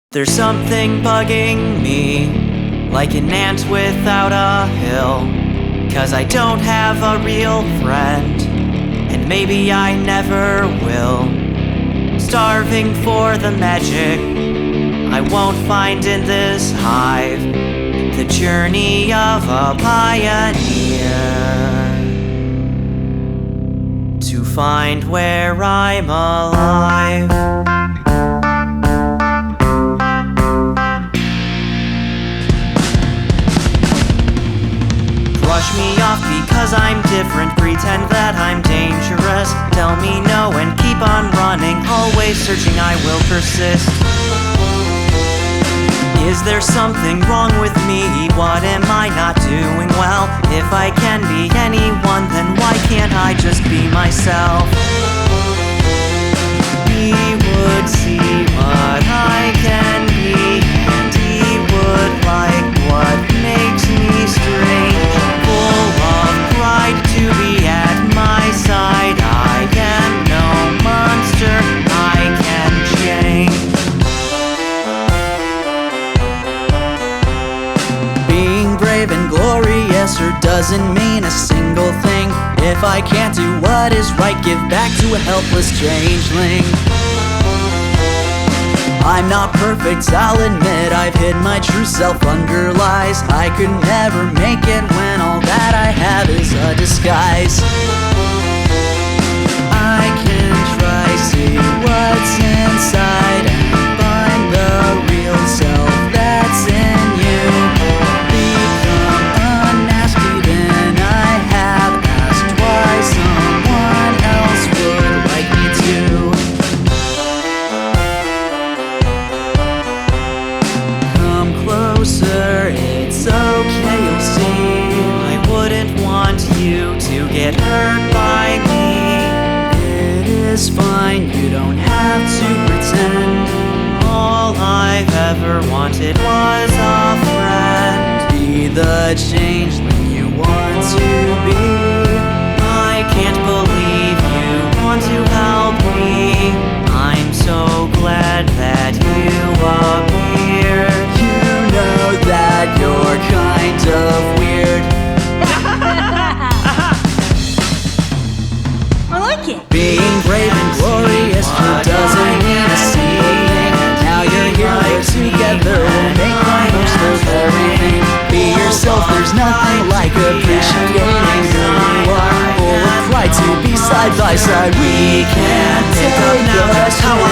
There's something bugging me, like an ant without a hill. 'Cause I don't have a real friend, and maybe I never will. Starving for the magic I won't find in this hive, the journey of a pioneer, to find where I'm alive. Brush me off because I'm different, pretend that I'm dangerous. Tell me no and keep on running, always searching, I will persist. Is there something wrong with me? What am I not doing well? If I can be anyone, then why can't I just be myself? He would see what I can be, and he would like what makes me strange. Full of pride to be at my side, I am no monster, I can change. Being brave and glorious or doesn't mean a single thing. If I can't do what is right, give back to a helpless changeling. I'm not perfect, I'll admit, I've hid my true self under lies. I could never make it when all that I have is a disguise. I can try, see what's inside, and find the real self that's in you. Become unasked, even I have asked why someone else would like me to. Come closer, it's okay, you'll see. I wouldn't want you to get hurt by me. It is fine, you don't have to pretend. All I've ever wanted was a friend. Be the changeling you want to be. I can't believe you want to help me. I'm so glad that you appeared. You know that you're kind of weird. I like it. Being brave and glorious sure doesn't mean a single thing. Now you're here, we're together, we'll make the most of everything. Be yourself, there's nothing like appreciating who you are. Full of pride to be side by side, we can't pick up now just how